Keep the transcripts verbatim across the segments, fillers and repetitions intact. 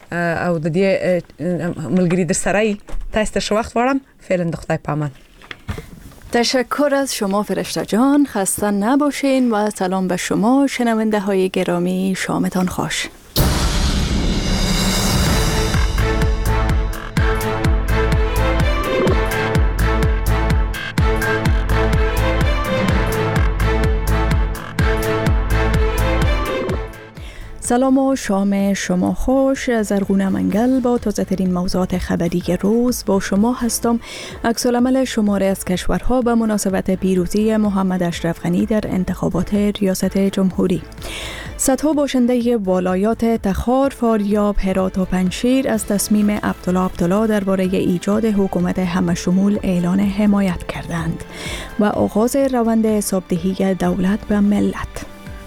او د دې ملګری در سره تاسو وخت وړم. فعلا د خدای پامان. تشکر از شما فرشته جان. خسته نباشین و سلام به شما شنونده های گرامی. شامتان خوش. سلام و شام شما خوش. زرغونه منگل با تازه ترین موضوعات خبری روز با شما هستم. عکس‌العمل شماری از کشورها به مناسبت پیروزی محمد اشرف غنی در انتخابات ریاست جمهوری. صدها باشنده ولایات تخار، فاریاب، هرات و پنجشیر از تصمیم عبدالله عبدالله درباره ایجاد حکومت همه‌شمول اعلان حمایت کردند و آغاز روند حسابدهی دولت به ملت.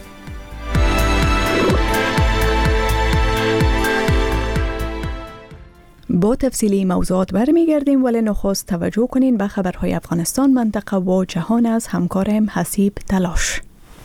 با تفصیلی موضوعات برمیگردیم، ولی نخست توجه کنین به خبرهای افغانستان، منطقه و جهان از همکارم حسیب تلاش.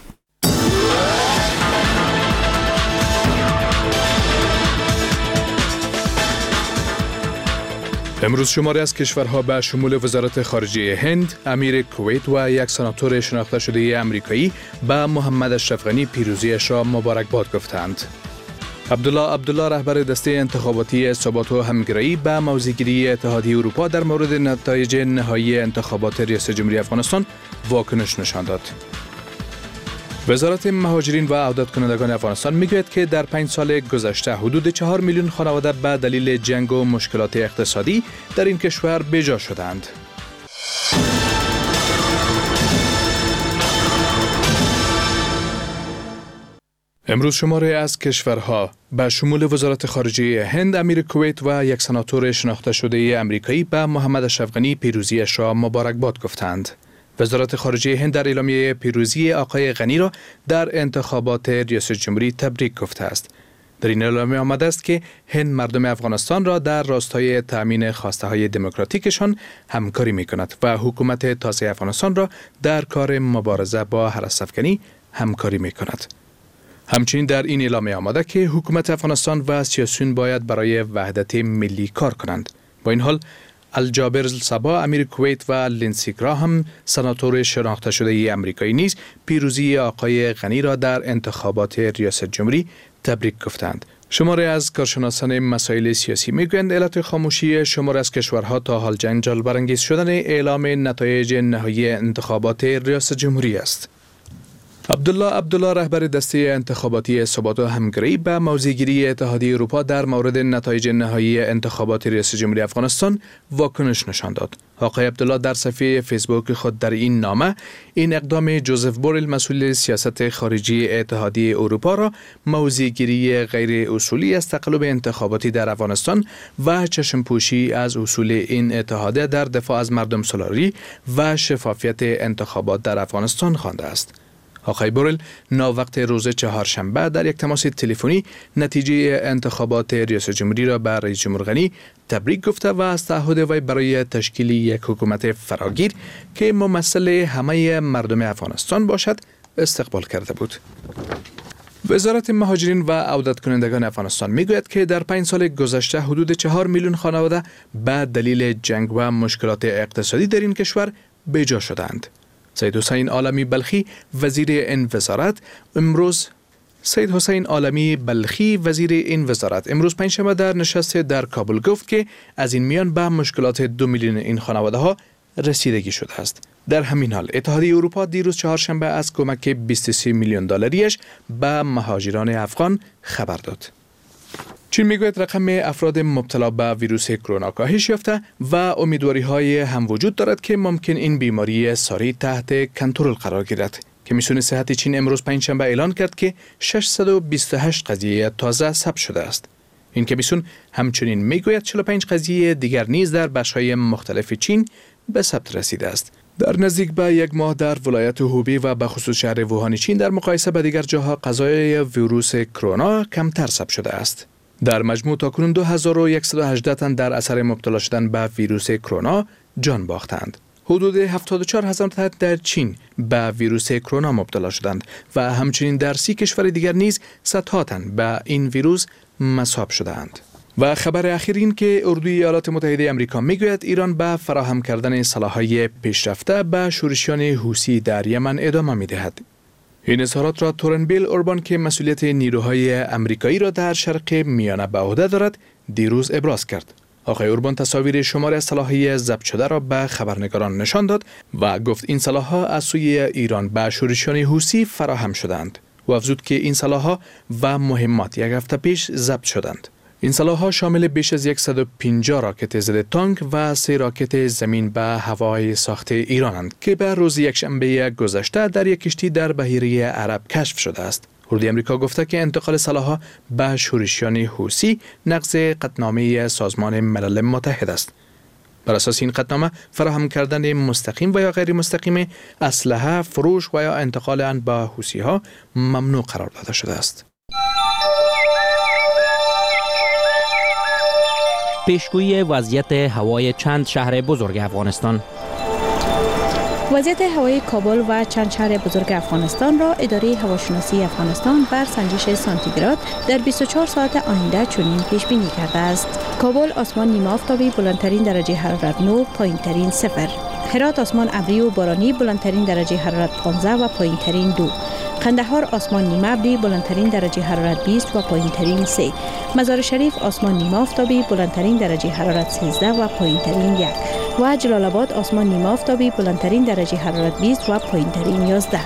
امروز شماری از کشورها به شمول وزارت خارجه هند، امیر کویت و یک سناتور شناخته شده آمریکایی به محمد اشرف غنی پیروزیش را مبارکباد گفتند. عبدالله عبدالله رهبر دسته انتخاباتی ثبات و همگرایی به موضع‌گیری اتحادیه اروپا در مورد نتایج نهایی انتخابات ریاست جمهوری افغانستان واکنش نشان داد. وزارت مهاجرین و عودت کنندگان افغانستان میگوید که در پنج سال گذشته حدود چهار میلیون خانواده به دلیل جنگ و مشکلات اقتصادی در این کشور بیجا شدند. امروز شماره از کشورها به شمول وزارت خارجه هند، امیر کویت و یک سناتور شناخته شده آمریکایی به محمد اشرف غنی پیروزیش را مبارکباد گفتند. وزارت خارجه هند در اعلامیه پیروزی آقای غنی را در انتخابات ریاست جمهوری تبریک گفته است. در این اعلامیه آمده است که هند مردم افغانستان را در راستای تأمین خواسته های دموکراتیکشان همکاری می کند و حکومت تازه افغانستان را در کار مبارزه با هراس‌افکنی همکاری می کند. همچنین در این اعلامیه آمده که حکومت افغانستان و سیاسیون باید برای وحدت ملی کار کنند. با این حال الجابر الصبا امیر کویت و لینسی گراهام سناتور شناخته شده آمریکایی نیز پیروزی آقای غنی را در انتخابات ریاست جمهوری تبریک گفتند. شماره از کارشناسان مسائل سیاسی میگویند علت خاموشی شماره از کشورها تا حال جنجال برانگیز شدن اعلام نتایج نهایی انتخابات ریاست جمهوری است. عبدالله عبدالله رهبر دسته انتخاباتی ثبات و همگرایی به موضع‌گیری اتحادیه اروپا در مورد نتایج نهایی انتخابات ریاست جمهوری افغانستان واکنش نشان داد. آقای عبدالله در صفحه فیسبوک خود در این نامه این اقدام جوزف بوریل مسئول سیاست خارجی اتحادیه اروپا را موضع‌گیری غیر اصولی از تقلب انتخاباتی در افغانستان و چشم‌پوشی از اصول این اتحادیه در دفاع از مردم سالاری و شفافیت انتخابات در افغانستان خوانده است. آقای بوریل ناوقت روز چهارشنبه در یک تماس تلفنی نتیجه انتخابات ریاست جمهوری را به رئیس جمهور غنی تبریک گفته و از تعهد وی برای تشکیل یک حکومت فراگیر که ممثل همه مردم افغانستان باشد استقبال کرده بود. وزارت مهاجرین و عودت کنندگان افغانستان میگوید که در پنج سال گذشته حدود چهار میلیون خانواده به دلیل جنگ و مشکلات اقتصادی در این کشور بیجا شدند. سید حسین عالمی بلخی وزیر این وزارت امروز سید حسین عالمی بلخی وزیر این وزارت امروز پنجشنبه در نشست در کابل گفت که از این میان به مشکلات دو میلیون این خانواده ها رسیدگی شده است. در همین حال اتحادیه اروپا دیروز چهارشنبه از کمک بیست و سه میلیون دلاریش به مهاجران افغان خبر داد. چین میگوید رقم افراد مبتلا به ویروس کرونا کاهش یافته و امیدواری های هم وجود دارد که ممکن این بیماری ساری تحت کنترل قرار گیرد. کمیسیون صحت چین امروز پنجشنبه اعلان کرد که ششصد و بیست و هشت قضیه تازه ثبت شده است. این کمیسیون همچنین میگوید چهل و پنج قضیه دیگر نیز در بخش‌های مختلف چین به ثبت رسیده است. در نزدیک به یک ماه در ولایت هوبی و به خصوص شهر ووهان چین در مقایسه با دیگر جاها قضایای ویروس کرونا کمتر ثبت شده است. در مجموع تاکنون دو هزار و صد و هجده تن در اثر مبتلا شدن به ویروس کرونا جان باختند. حدود هفتاد و چهار هزار تن در چین به ویروس کرونا مبتلا شدند و همچنین در سی کشور دیگر نیز صدها تن به این ویروس مصاب شدند. و خبر اخیر این که اردوی ایالات متحده آمریکا میگوید ایران به فراهم کردن سلاح‌های پیشرفته به شورشیان حوثی در یمن ادامه میدهد. این اظهارات را تورنبیل اوربان که مسئولیت نیروهای آمریکایی را در شرق میانه به عهده دارد دیروز ابراز کرد. آقای اوربان تصاویر شماری از سلاح‌های ضبط شده را به خبرنگاران نشان داد و گفت این سلاح‌ها از سوی ایران به شورشیان حوثی فراهم شدند و افزود که این سلاح‌ها و مهمات یک هفته پیش ضبط شدند. این سلاح‌ها شامل بیش از صد و پنجاه راکت ضد تانک و سه راکت زمین به هوای ساخت ایرانند که به روز یکشنبه گذشته در یک کشتی در بحیره عرب کشف شده است. اردوی آمریکا گفته که انتقال سلاح‌ها به شورشیان حوثی نقض قطعنامه سازمان ملل متحد است. بر اساس این قطعنامه فراهم کردن مستقیم و یا غیر مستقیم اسلحه، فروش و یا انتقال آن به حوثی‌ها ممنوع قرار داده شده است. پیشگویی وضعیت هوای چند شهر بزرگ افغانستان. وضعیت هوای کابل و چند شهر بزرگ افغانستان را اداره هواشناسی افغانستان بر سنجش سانتیگراد در بیست و چهار ساعت آینده چنین پیش بینی کرده است. کابل آسمان نیمه آفتابی بلندترین درجه حرارت نه، پایینترین صفر. هرات آسمان ابری و بارانی بلندترین درجه حرارت پانزده و پایینترین دو. قندهار آسمان نیمه ابری بلندترین درجه حرارت بیست و پایینترین سه. مزار شریف آسمان نیمه آفتابی بلندترین درجه حرارت سیزده و پایینترین یک. و جلال آباد آسمان نیمه آفتابی بلندترین درجه حرارت بیست و پایینترین یازده.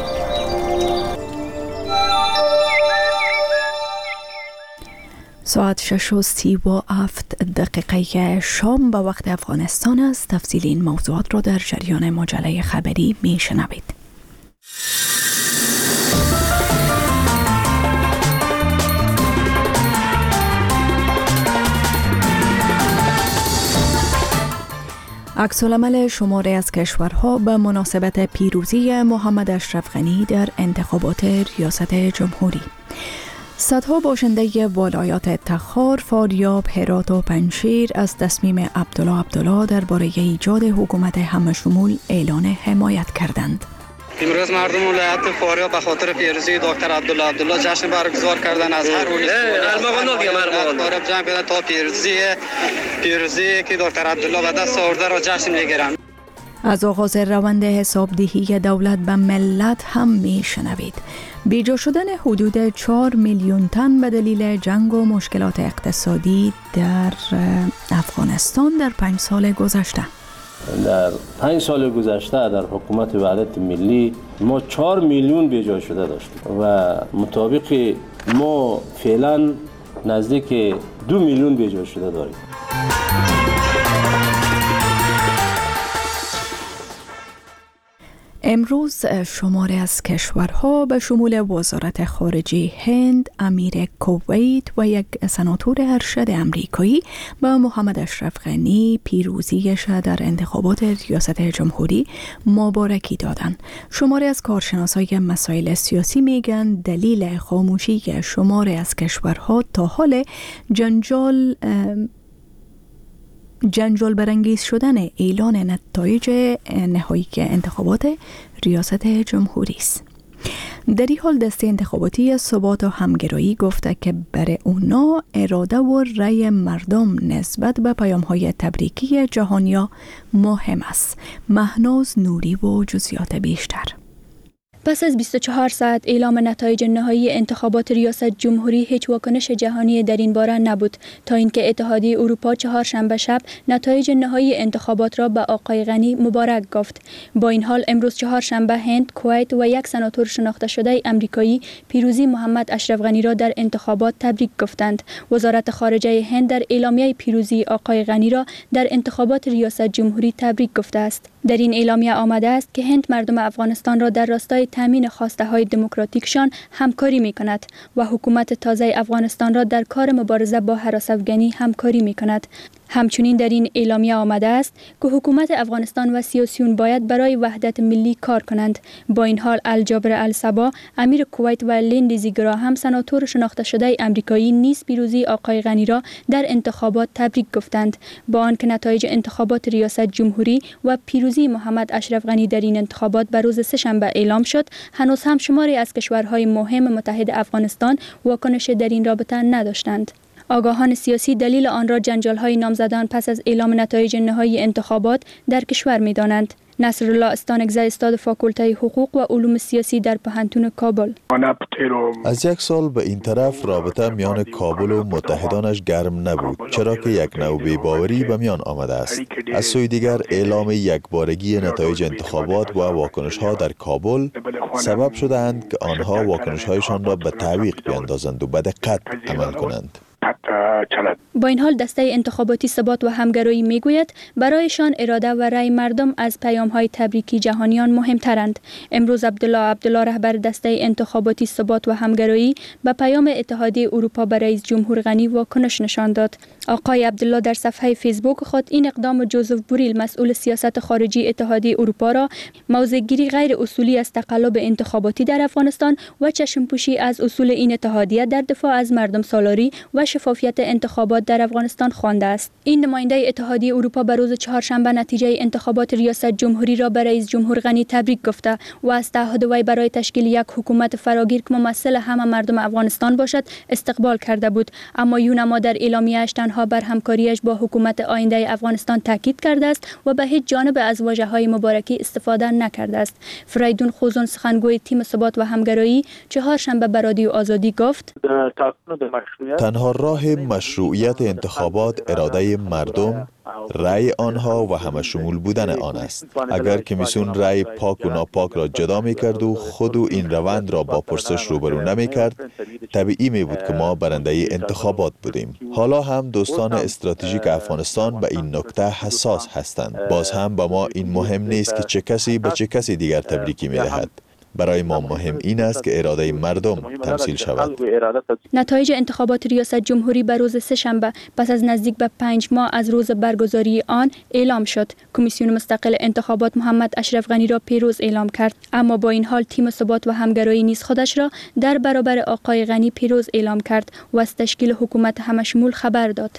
ساعت شش و سی و هفت دقیقه شام به وقت افغانستان است. تفصیل این موضوعات را در جریان مجله خبری می شنوید. عکس‌العمل شماری از کشورها به مناسبت پیروزی محمد اشرف غنی در انتخابات ریاست جمهوری. صدها باشنده ولایات تخار، فاریاب، هرات و پنجشیر از تصمیم عبدالله عبدالله درباره ایجاد حکومت همه‌شمول اعلان حمایت کردند. امروز مردم ولایت فاریاب به خاطر پیروزی دکتر عبدالله عبدالله جشن برگزار کردن. از هر ولایت فاریاب جمع کردن تا پیروزی پیروزی که دکتر عبدالله به دست آورده را جشن میگیرند. از آغاز روند حسابدهی دولت به ملت هم میشنوید. بیجا شدن حدود چهار میلیون تن به دلیل جنگ و مشکلات اقتصادی در افغانستان در پنج سال گذشته. در پنج سال گذشته در حکومت وحدت ملی ما چهار میلیون بیجا شده داشتیم و مطابق ما فعلا نزدیک دو میلیون بیجا شده داریم. امروز شماری از کشورها به شمول وزارت خارجه هند، امیر کویت و یک سناتور ارشد امریکایی به محمد اشرف غنی پیروزیش در انتخابات ریاست جمهوری مبارکی دادند. شماری از کارشناسای مسائل سیاسی میگن دلیل خاموشی شماری از کشورها تا حال جنجال جنجال برانگیز شدن اعلان نتایج نهایی انتخابات ریاست جمهوری است. در این حال دسته انتخاباتی ثبات و همگرایی گفته که برای اونا اراده و رأی مردم نسبت به پیام‌های تبریکی جهانیا مهم است. مهناز نوری و جزئیات بیشتر. پس از بیست و چهار ساعت اعلام نتایج نهایی انتخابات ریاست جمهوری هیچ واکنش جهانی در این باره نبود تا اینکه اتحادیه اروپا چهارشنبه شب نتایج نهایی انتخابات را به آقای غنی مبارک گفت. با این حال امروز چهارشنبه هند، کویت و یک سناتور شناخته شده امریکایی پیروزی محمد اشرف غنی را در انتخابات تبریک گفتند. وزارت خارجه هند در اعلامیه پیروزی آقای غنی را در انتخابات ریاست جمهوری تبریک گفته است. در این اعلامیه آمده است که هند مردم افغانستان را در راستای تامین خواسته های دموکراتیکشان همکاری می کند و حکومت تازه افغانستان را در کار مبارزه با هراس افغانی همکاری می کند. همچنین در این اعلامیه آمده است که حکومت افغانستان و سیاسیون باید برای وحدت ملی کار کنند. با این حال الجابر الصبا، امیر کویت و لیندزی گراهم سناتور شناخته شده امریکایی نیز پیروزی آقای غنی را در انتخابات تبریک گفتند. با آنکه نتایج انتخابات ریاست جمهوری و پیروزی محمد اشرف غنی در این انتخابات به روز سه‌شنبه اعلام شد، هنوز هم شماری از کشورهای مهم متحد افغانستان واکنش در این رابطه نداشتند. آگاهان سیاسی دلیل آن را جنجال‌های نامزدان پس از اعلام نتایج نهایی انتخابات در کشور می‌دانند. نصرالله استانکزی استاد فاکولته حقوق و علوم سیاسی در پوهنتون کابل: از یک سال به این طرف رابطه میان کابل و متحدانش گرم نبود، چرا که یک نوع بی‌باوری به میان آمده است. از سوی دیگر اعلام یکبارگی نتایج انتخابات و واکنش‌ها در کابل سبب شدند که آنها واکنش‌هایشان را به تعویق بیاندازند و به دقت عمل کنند. با این حال دسته انتخاباتی ثبات و همگرایی میگوید برایشان اراده و رأی مردم از پیام‌های تبریکی جهانیان مهمترند. امروز عبدالله عبدالله رهبر دسته انتخاباتی ثبات و همگرایی به پیام اتحادیه اروپا به رئیس جمهور غنی واکنش نشان داد. آقای عبدالله در صفحه فیسبوک خود این اقدام جوزف بوریل مسئول سیاست خارجی اتحادیه اروپا را موضع‌گیری غیر اصولی از تقلب انتخاباتی در افغانستان و چشم‌پوشی از اصول این اتحادیه در دفاع از مردم سالاری و شفافیت انتخابات در افغانستان خوانده است. این نماینده اتحادیه اروپا به روز چهارشنبه نتیجه انتخابات ریاست جمهوری را به رئیس جمهور غنی تبریک گفته و از تعهد وی برای تشکیل یک حکومت فراگیر که ممثل همه مردم افغانستان باشد استقبال کرده بود. اما یونما در اعلامیه‌اش تنها بر همکاریش با حکومت آینده افغانستان تاکید کرده است و به هیچ جانب از واژه‌های مبارکی استفاده نکرده است. فریدون خوزون سخنگوی تیم ثبات و همگرایی چهارشنبه به رادیو آزادی گفت: تنها راه مشروعیت انتخابات اراده مردم، رأی آنها و همه شمول بودن آن است. اگر کمیسیون رأی پاک و ناپاک را جدا می کرد و خود و این روند را با پرسش روبرو نمی کرد، طبیعی می بود که ما برنده انتخابات بودیم. حالا هم دوستان استراتژیک افغانستان به این نکته حساس هستند. باز هم به ما این مهم نیست که چه کسی به چه کسی دیگر تبریکی می دهد. برای ما مهم این است که اراده مردم تمثیل شود. نتایج انتخابات ریاست جمهوری به روز سه‌شنبه پس از نزدیک به پنج ماه از روز برگزاری آن اعلام شد. کمیسیون مستقل انتخابات محمد اشرف غنی را پیروز اعلام کرد، اما با این حال تیم ثبات و همگرایی نیز خودش را در برابر آقای غنی پیروز اعلام کرد و از تشکیل حکومت همشمول خبر داد.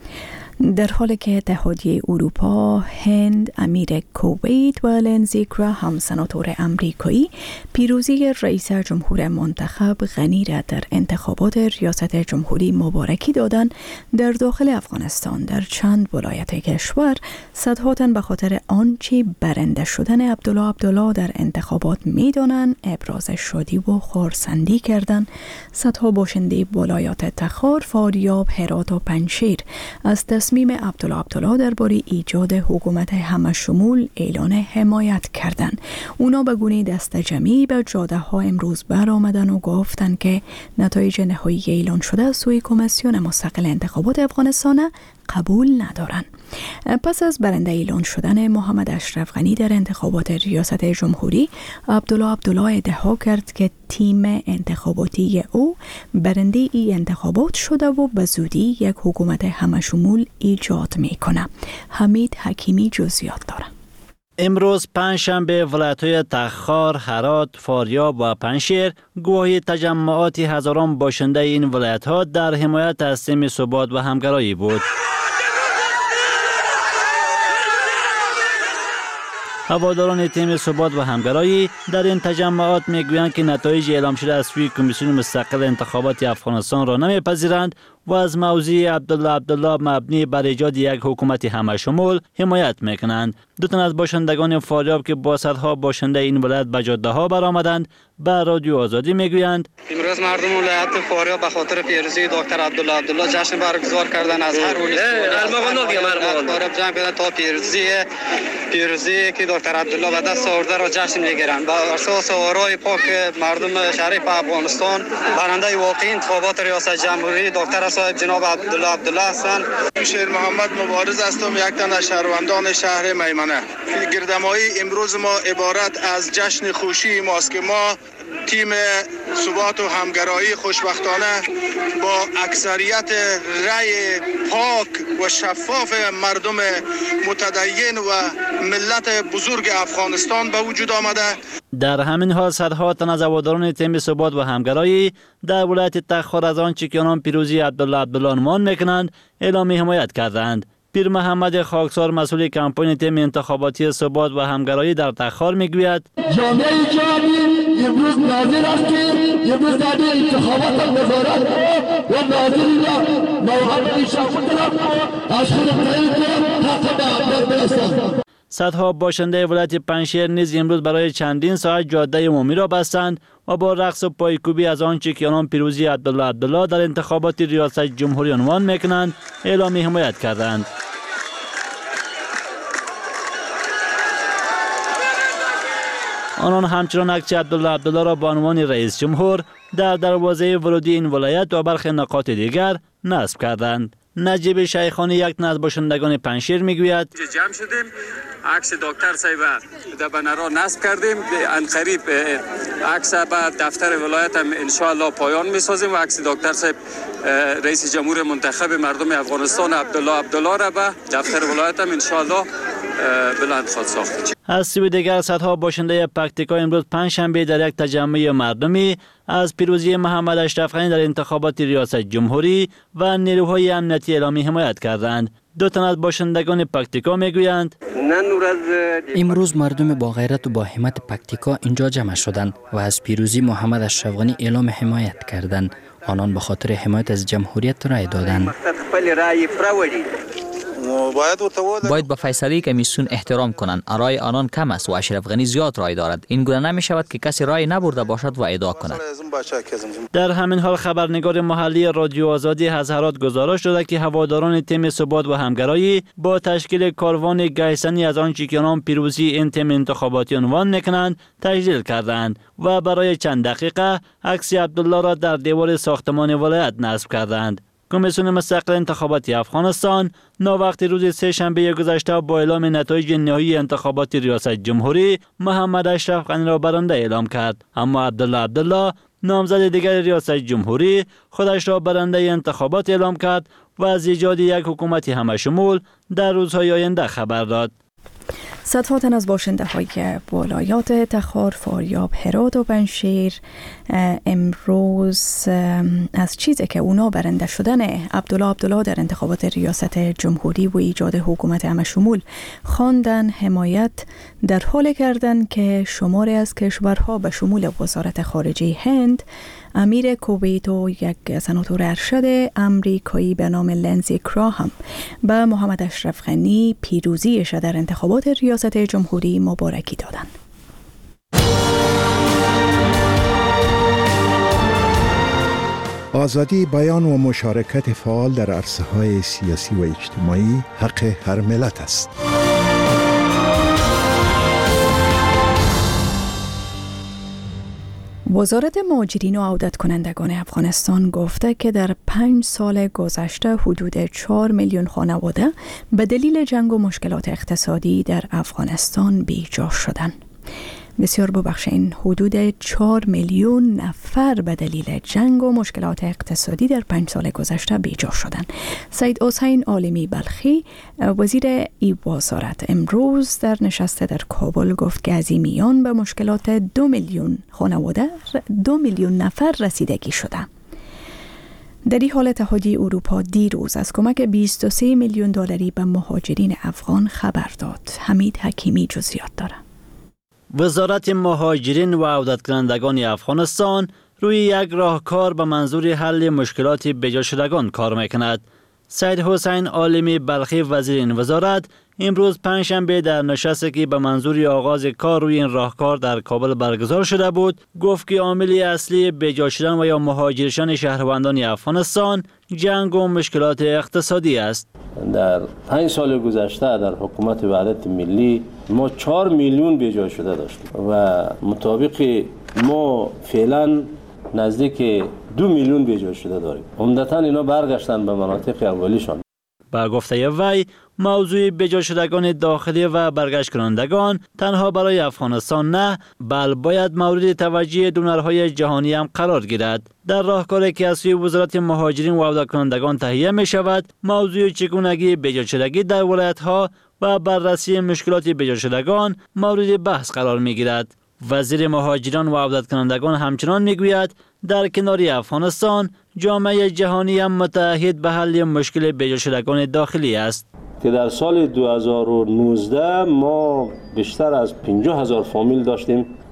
در حالی که اتحادیه اروپا، هند، امیر کویت و لندزی گراهام سناتور امریکایی پیروزی رئیس جمهور منتخب غنی را در انتخابات ریاست جمهوری مبارکی دادند، در داخل افغانستان در چند ولایت کشور صدها تن به خاطر آنچه برنده شدن عبدالله عبدالله در انتخابات می‌دانند ابراز شادی و خرسندی کردند. صدها باشنده ولایات تخار، فاریاب، هرات و پنجشیر از تصمیم عبدالله عبدالله درباره ایجاد حکومت همشمول اعلان حمایت کردند. اونا به گونه دست جمعی به جاده ها امروز برآمدن و گفتند که نتایج نهایی اعلان شده از سوی کمیسیون مستقل انتخابات افغانستان قبول ندارند. پس از برنده اعلان شدن محمد اشرف غنی در انتخابات ریاست جمهوری، عبدالله عبدالله ادعا کرد که تیم انتخاباتی او برنده ای انتخابات شده و به زودی یک حکومت همشمول ایجاد میکنه. حمید حکیمی جزئیات داره. امروز پنجشنبه ولایت‌های تخار، هرات، فاریاب و پنجشیر گواهی تجمعات هزاران باشنده این ولایت‌ها در حمایت از تیم ثبات و همگرایی بود. هواداران تیم ثبات و همگرایی در این تجمعات میگویند که نتایج اعلام شده از سوی کمیسیون مستقل انتخابات افغانستان را نمیپذیرند و از موضوع عبدالله عبدالله مبنی بر ایجاد یک حکومت همشمول حمایت میکنند. دو تن از باشندگان فاریاب که با صدها باشنده این ولایت به جاده ها برآمدند به رادیو آزادی میگویند: امروز مردم ولایت فاریاب به خاطر پیروزی دکتر عبدالله عبدالله جشن برگزار کردن. از هر ولایت فاریاب جمع کردن تا پیروزی پیروزی که دکتر عبدالله به دست آورده را جشن میگیرند. بر اساس آرای پاک مردم شریف افغانستان برنده واقعی انتخابات ریاست جمهوری دکتر صاحب جناب عبدالله عبدالله هستند. شیر محمد مبارز هستم، یک تن از شهروندان شهر میمنه. گردمایی امروز ما عبارت از جشن خوشی ماست که ما تیم ثبات و همگرایی خوشبختانه با اکثریت رأی پاک و شفاف مردم متدین و ملت بزرگ افغانستان به وجود آمده. در همین حال صدها تن از هواداران تیم ثبات و همگرایی در ولایت تخار از آنچه که آنان پیروزی عبدالله عبدالله عنوان میکنند اعلام حمایت کردند. پیر محمد خاکسار مسئول کمپاین تیم انتخاباتی ثبات و همگرایی در تخار میگوید: جامعه جهانی امروز ناظر است که امروز در انتخابات وزارت و ناظری را نوحد شامل از خود تعیین کنم حق به برسند. صدها باشنده ولایت پنجشیر نیز امروز برای چندین ساعت جاده عمومی را بستند و با رقص و پایکوبی از آنچه که آنان پیروزی عبدالله عبدالله در انتخابات ریاست جمهوری عنوان میکنند اعلام حمایت کردند. آنان همچنان عکس عبدالله عبدالله را به عنوان رئیس جمهور در دروازه ورودی این ولایت و برخی نقاط دیگر نصب کردند. نجیب شیخانی یک از باشندگان پنجشیر میگوید جمع شدیم، عکس دکتر صاحب در بنر را نصب کردیم، ان قریب عکس به دفتر ولایت هم ان شاء الله پایان میسازیم و عکس دکتر صاحب رئیس جمهور منتخب مردم افغانستان عبدالله عبدالله را به دفتر ولایت هم ان شاء الله بلند خواهد ساخت. از سوی دیگر صدها باشنده پکتیکا امروز پنجشنبه در یک تجمع مردمی از پیروزی محمد اشرف غنی در انتخابات ریاست جمهوری و نیروهای امنیتی اعلامی حمایت کردند. دو تن از باشندگان پکتیکا میگویند امروز مردم با غیرت و با همت پکتیکا اینجا جمع شدند و از پیروزی محمد اشرف غنی اعلام حمایت کردند. آنان به خاطر حمایت از جمهوریت رای دادند. باید به فیصله کمیسیون احترام کنند. رای آنان کم است و اشرف غنی زیاد رای دارد. این گونه نمی شود که کسی رای نبرده باشد و ادعا کند. در همین حال خبرنگار محلی رادیو آزادی از هرات گزارش داده که هواداران تیم ثبات و همگرایی با تشکیل کاروان گیسنی از آنچه که آنان پیروزی این تیم انتخاباتی عنوان میکنند تجلیل کردند و برای چند دقیقه عکس عبدالله را در دیوار ساختمان ولایت نصب کردند. کمیسیون مستقل انتخاباتی افغانستان ناوقت روز سه شنبه گذشته با اعلام نتایج نهایی انتخابات ریاست جمهوری محمد اشرف غنی را برنده اعلام کرد، اما عبدالله عبدالله نامزد دیگر ریاست جمهوری خودش را برنده انتخابات اعلام کرد و از ایجاد یک حکومت همشمول در روزهای آینده خبر داد. صدها تن از باشنده های ولایات تخار، فاریاب، هرات و پنجشیر امروز از چیزی که اونا برنده شدن عبدالله عبدالله در انتخابات ریاست جمهوری و ایجاد حکومت همشمول خواندن حمایت در حال کردن که شماری از کشورها به شمول وزارت خارجه هند، امیر کویت و یک سناتور ارشد امریکایی به نام لنزی گراهام به محمد اشرف غنی پیروزیش در انتخابات ریاست جمهوری مبارکی دادند. آزادی بیان و مشارکت فعال در عرصه‌های سیاسی و اجتماعی حق هر ملت است. وزارت مهاجرین و عودت کنندگان افغانستان گفته که در پنج سال گذشته حدود چهار میلیون خانواده به دلیل جنگ و مشکلات اقتصادی در افغانستان بیجا شدند. بسیار ببخشید، حدود چهار میلیون نفر به دلیل جنگ و مشکلات اقتصادی در پنج سال گذشته بیجا شدند. سید حسین عالمی بلخی وزیر ای وزارت امروز در نشست در کابل گفت که از این میان به مشکلات دو میلیون خانواده دو میلیون نفر رسیدگی شده. در این حال اتحادیه اروپا دیروز از کمک بیست و سه میلیون دلاری به مهاجرین افغان خبر داد. حمید حکیمی جزئیات دارد. وزارت مهاجرین و عودت کنندگان افغانستان روی یک راهکار به منظور حل مشکلات بیجا شدگان کار میکند. سید حسین عالمی بلخی وزیر این وزارت امروز پنجشنبه در نشستی که به منظور آغاز کار روی این راهکار در کابل برگزار شده بود گفت که عامل اصلی بیجا شدن و یا مهاجرشان شهروندان افغانستان جنگ و مشکلات اقتصادی است. در پنج سال گذشته در حکومت وحدت ملی ما چهار میلیون بیجا شده داشتیم و مطابق ما فعلا نزدیک دو میلیون بیجا شده داریم. عمدتاً اینا برگشتن به مناطق اولیشان. با گفته وی موضوع بیجا شدگان داخلی و برگشت کنندگان تنها برای افغانستان نه، بل باید مورد توجه دونرهای جهانی هم قرار گیرد. در راهکاری که از سوی وزارت مهاجرین و عودت کنندگان تهیه می شود، موضوع چگونگی بیجا شدگی در ولایت ها و بررسی مشکلات بیجا شدگان مورد بحث قرار می گیرد. وزیر مهاجران و عودت کنندگان همچنان می گوید در کنار افغانستان جامعه جهانی هم متعهد به حل مشکل بیجا شدگان داخلی است. که در سال دو هزار و نوزده ما بیشتر از پنجاه هزار فامیل داشتیم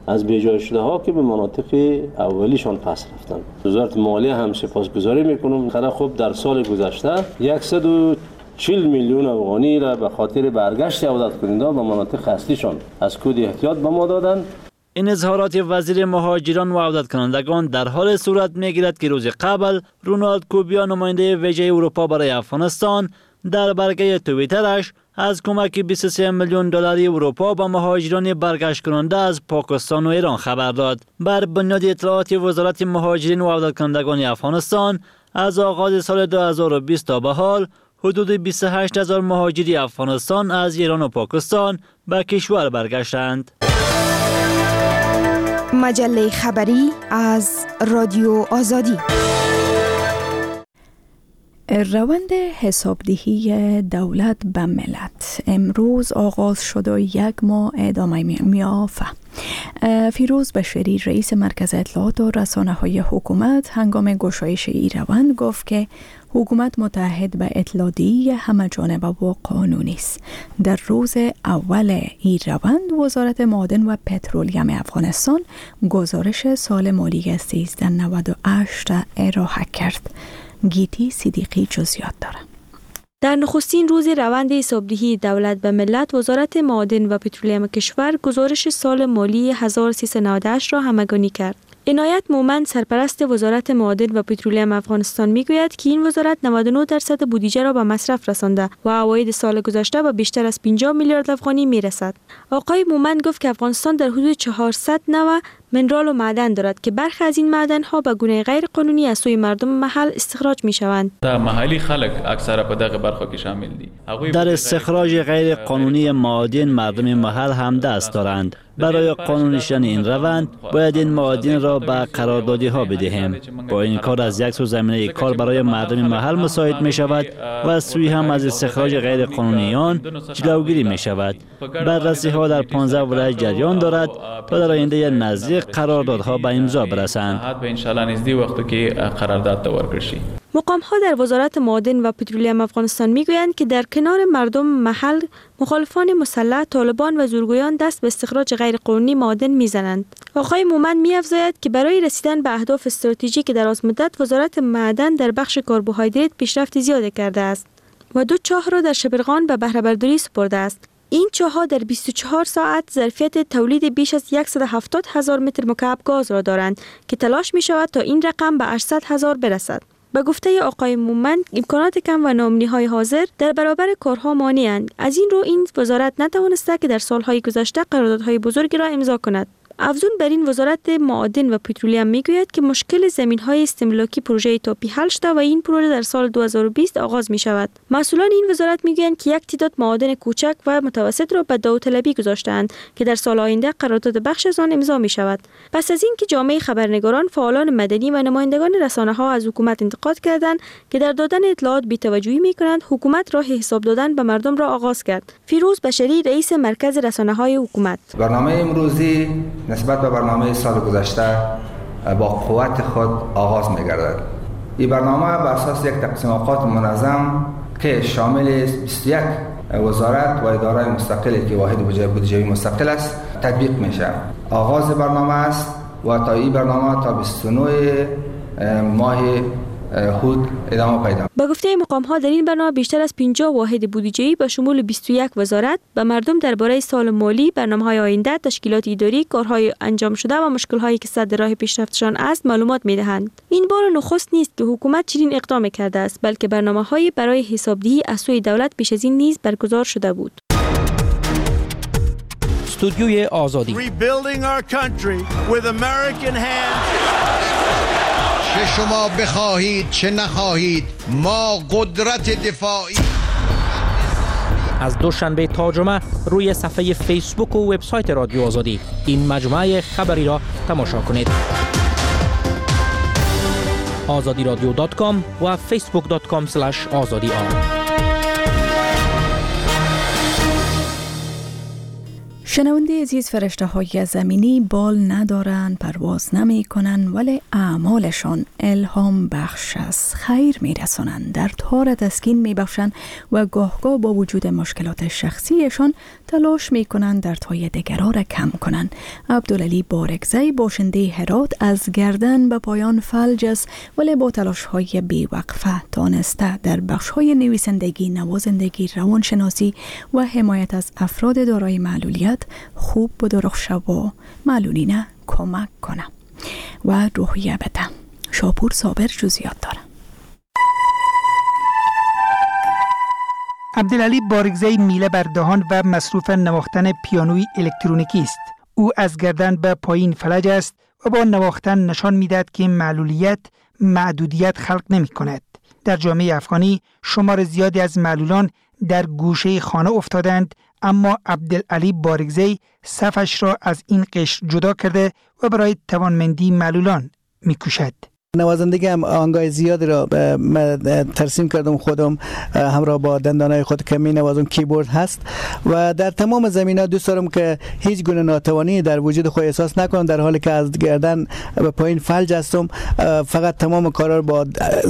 از بیجای شده ها که به مناطق اولیشان پس رفتن. وزارت مالیه هم سپاسگزاری میکنم. خیلی خوب در سال گذشته صد و چهل میلیون افغانی را به خاطر برگشت عودت کننده به مناطق اصلیشان از کود احتیاط به ما دادند. این اظهارات وزیر مهاجران و عودت کنندگان در حال صورت میگیرد که روز قبل رونالد کوبیا نماینده ویژه اروپا برای افغانستان در برگه توییترش از کمک بیست و سه میلیون دلاری اروپا به مهاجران برگشت کننده از پاکستان و ایران خبر داد. بر بنیاد اطلاعات وزارت مهاجرین و عودت کنندگان افغانستان از آغاز سال دو هزار و بیست تا به حال حدود بیست و هشت هزار مهاجری افغانستان از ایران و پاکستان به کشور برگشتند. مجله خبری از رادیو آزادی. روند حسابدهی دولت به ملت امروز آغاز شد و یک ماه ادامه می‌یافت. فیروز بشری رئیس مرکز اطلاعات و رسانه‌های حکومت هنگام گشایش این روند گفت که حکومت متحد به اطلاع‌دهی همه جانبه و قانونی است. در روز اول این روند وزارت معادن و پترولیم افغانستان گزارش سال مالی سیزده نود و هشت ارائه کرد. گیتی صدیقی جزئیات دارد. در نخستین روز روند حسابدهی دولت به ملت، وزارت معادن و پترولیم کشور گزارش سال مالی هزار و سیصد و نود و هشت را همگانی کرد. عنایت مومند سرپرست وزارت معادن و پترولیم افغانستان میگوید که این وزارت نود و نه درصد بودجه را به مصرف رسانده و عواید سال گذشته به بیشتر از پنجاه میلیارد افغانی میرسد. آقای مومند گفت که افغانستان در حدود چهارصد نوع منرال و معدن دارد که برخی از این معدن ها به گونه غیر قانونی از سوی مردم محل استخراج می شوند. در محلی خلق اکثر په دغه برخه کې شامل دي. در استخراج غیر قانونی معادن مردم محل هم دست دارند. برای قانونی شدن این روند باید این معادن را به قراردادی ها بدهیم. با این کار از یک سو زمینه کار برای مردم محل مساعد می شود و از سوی هم از استخراج غیر قانونی آن جلوگیری می شود. بررسی ها در پانزده ولایت جریان دارد تا در آینده نزدیک قراردادها به امضا برسند. مقام ها در وزارت معادن و پترولیم افغانستان میگویند که در کنار مردم محل مخالفان مسلح، طالبان و زورگویان دست به استخراج غیر قانونی معادن میزنند. آقای مومند می‌افزاید که برای رسیدن به اهداف استراتژیک دراز مدت وزارت معدن در بخش کربوهیدرات پیشرفت زیادی کرده است و دو چاه را در شبرغان به بهره برداری سپرده است. این چاه‌ها در بیست و چهار ساعت ظرفیت تولید بیش از صد و هفتاد هزار متر مکعب گاز را دارند که تلاش می شود تا این رقم به هشتصد هزار برسد. به گفته آقای مومند، امکانات کم و ناامنی‌های حاضر در برابر کارها مانع‌اند. از این رو این وزارت نتوانسته که در سالهای گذشته قراردادهای بزرگی را امضا کند. افزون بر این وزارت معادن و پترولیم میگوید که مشکل زمین‌های استملاکی پروژه تاپی حل شده و این پروژه در سال دو هزار و بیست آغاز می شود. مسئولان این وزارت میگویند که یک تعداد معادن کوچک و متوسط را به داوطلبی گذاشته‌اند که در سال آینده قرارداد بخش از آن امضا می شود. پس از اینکه جامعه خبرنگاران، فعالان مدنی و نمایندگان رسانه‌ها از حکومت انتقاد کردند که در دادن اطلاعات بی‌توجهی می‌کنند، حکومت راه حساب دادن به مردم را آغاز کرد. فیروز بشری رئیس مرکز رسانه‌های حکومت: برنامه امروزی نسبت به برنامه سال گذشته با قوت خود آغاز می‌گردد. این برنامه بر اساس یک تقسیم اوقات منظم که شامل بیست و یک وزارت و اداره مستقلی که واحد بودجه‌ای مستقل است تطبیق میشه. آغاز برنامه است و تا این برنامه تا بیست و نه ماه هود ادامه پیدا. با گفته مقام ها در این برنامه بیشتر از پنجاه واحد بودجه‌ای به شمول بیست و یک وزارت به مردم درباره سال مالی، برنامه‌های آینده، تشکیلات اداری، کارهای انجام شده و مشکل‌هایی که صد راه پیشرفتشان است معلومات می‌دهند. این بار نخست نیست که حکومت چنین اقدام کرده است، بلکه برنامه‌های برای حسابدهی از سوی دولت پیش از این نیز برگزار شده بود. استودیوی آزادی. چه شما بخواهید چه نخواهید، ما قدرت دفاعی. از دوشنبه تا جمعه روی صفحه فیسبوک و وبسایت رادیو آزادی این مجموعه خبری را تماشا کنید. آزادی رادیو دات کام و فیسبوک دات کام اسلش آزادی آر. شنونده عزیز، فرشته های زمینی بال ندارن، پرواز نمی کنن، ولی اعمالشان الهام بخش است. خیر می رسانن، دردها تسکین می بخشن و گاه گاه با وجود مشکلات شخصیشان تلاش می کنن دردهای دیگران را کم کنن. عبدالعلی بارگزی باشنده هرات از گردن به پایان فلج است، ولی با تلاش های بی‌وقفه تانسته در بخش های نویسندگی، نوازندگی، روانشناسی و حمایت از افراد دارای معلولیت خوب و درخشه و معلولین کمک کنه و روحیه بده. شاپور صابر جزئیات داره. عبدالعلی بارگزی میله بر دهان و مصروف نواختن پیانوی الکترونیکی است. او از گردن به پایین فلج است و با نواختن نشان میدهد که معلولیت معدودیت خلق نمی کند. در جامعه افغانی شمار زیادی از معلولان در گوشه خانه افتادند، اما عبدالعلی بارگزی صفش را از این قشر جدا کرده و برای توانمندی معلولان می‌کوشد. نوازندگی هم آنگاه زیادی را ترسیم کردم خودم همراه با دندانهای خود که می نوازم. کیبورد هست و در تمام زمینه‌ها دوست دارم که هیچ گونه ناتوانی در وجود خود احساس نکنم، در حالی که از گردن به پایین فلج هستم. فقط تمام کارا با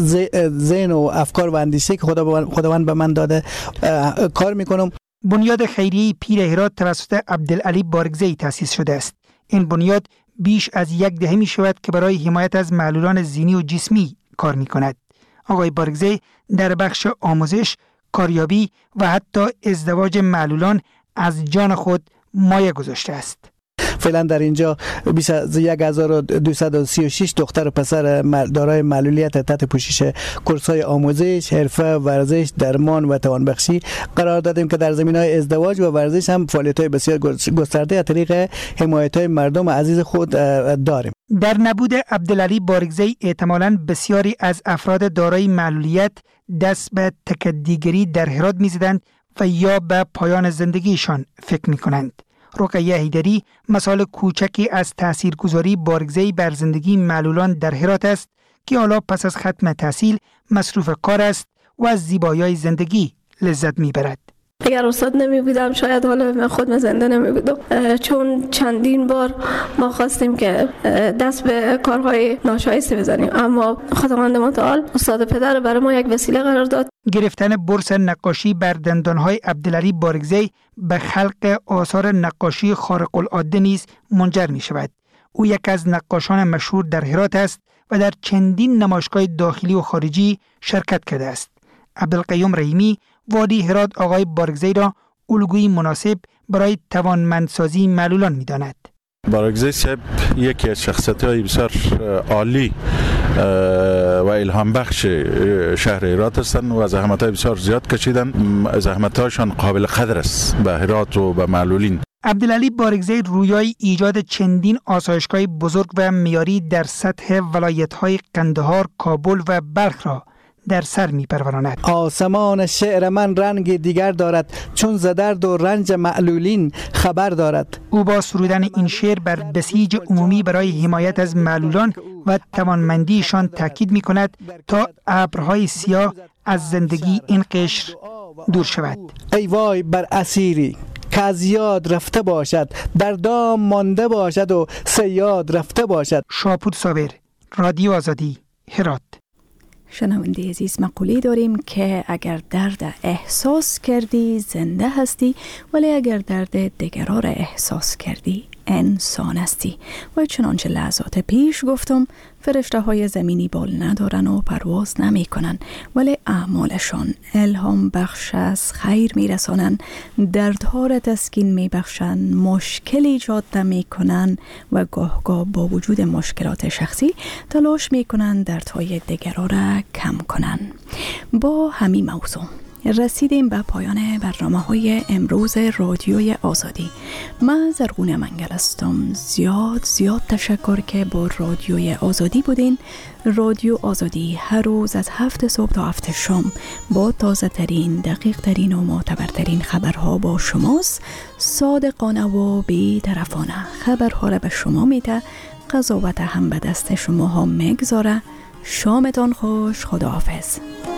ذهن و افکار و اندیشه که خداوند به من داده کار میکنم. بنیاد خیریه پیر هرات توسط عبدالعلی بارگزی تأسیس شده است. این بنیاد بیش از یک دهه می شود که برای حمایت از معلولان ذهنی و جسمی کار می کند. آقای بارگزی در بخش آموزش، کاریابی و حتی ازدواج معلولان از جان خود مایه گذاشته است. فعلا در اینجا بیش از یک هزار و دویست و سی و شش دختر و پسر دارای معلولیت تحت پوشش کورس‌های آموزش، حرفه، ورزش، درمان و توانبخشی قرار دادیم که در زمینه‌های ازدواج و ورزش هم فعالیت‌های بسیار گسترده از طریق حمایت‌های مردم عزیز خود داریم. در نبود عبدالعلی بارگزی احتمالاً بسیاری از افراد دارای معلولیت دست به تکدیگری در هرات می‌زدند و یا به پایان زندگیشان فکر می‌کنند. رقیه حیدری مثال کوچکی از تاثیرگذاری بارگزی بر زندگی معلولان در هرات است که حالا پس از ختم تحصیل مصروف کار است و از زیبایی‌های زندگی لذت میبرد. اگر استاد نمی بودم شاید حالا من خودم زنده نمی بودم، چون چندین بار ما خواستیم که دست به کارهای ناشایسته بزنیم، اما خداوند متعال استاد پدر برای ما یک وسیله قرار داد. گرفتن بورس نقاشی بر دندانهای عبدالعلی بارگزی به خلق آثار نقاشی خارق العاده نیز منجر می شود. او یک از نقاشان مشهور در هرات است و در چندین نمایشگاه داخلی و خارجی شرکت کرده است. عبدالقیوم رحیمی وادی هرات آقای بارگزی را الگویی مناسب برای توانمندسازی معلولان می داند. بارگزی صاحب یکی از شخصیت‌های بسیار عالی و الهام بخش شهر هرات هستند و زحمت‌های بسیار زیاد کشیدن. زحمت‌هاشان قابل قدر است به هرات و به معلولین. عبدالعلی بارگزی رویای ایجاد چندین آسایشگاه بزرگ و معیاری در سطح ولایت‌های قندهار، کابل و بلخ را در سر می پروراند. آسمان شعر من رنگ دیگر دارد، چون ز درد و رنج معلولین خبر دارد. او با سرودن این شعر بر بسیج عمومی برای حمایت از معلولان و توانمندیشان تاکید می کند تا ابرهای سیاه از زندگی این قشر دور شود. ای وای بر اسیری که از یاد رفته باشد، در دام مانده باشد و صیاد رفته باشد. شاپور صابر، رادیو آزادی، هرات. شنونده عزیز، مقوله داریم که اگر درد احساس کردی زنده هستی، ولی اگر درد دیگران را احساس کردی انسان هستی. و چنانچه لحظات پیش گفتم، فرشته های زمینی بال ندارن و پرواز نمی کنن، ولی اعمالشان الهام بخش است، خیر می رسانن، دردها را تسکین می بخشن، مشکل ایجاد نمی کنن و گاه گاه با وجود مشکلات شخصی تلاش می کنن دردهای دیگران را کم کنن. با همین موضوع رسیدیم به پایان برنامه های امروز رادیوی آزادی. من زرغون منگل هستم. زیاد زیاد تشکر که با رادیوی آزادی بودین. رادیو آزادی هر روز از هفت صبح تا هفت شام با تازه ترین، دقیق ترین و معتبرترین خبرها با شماست. صادقانه و بی طرفانه خبرها را به شما میده، قضاوت هم به دست شما ها میگذاره. شامتان خوش. خداحافظ.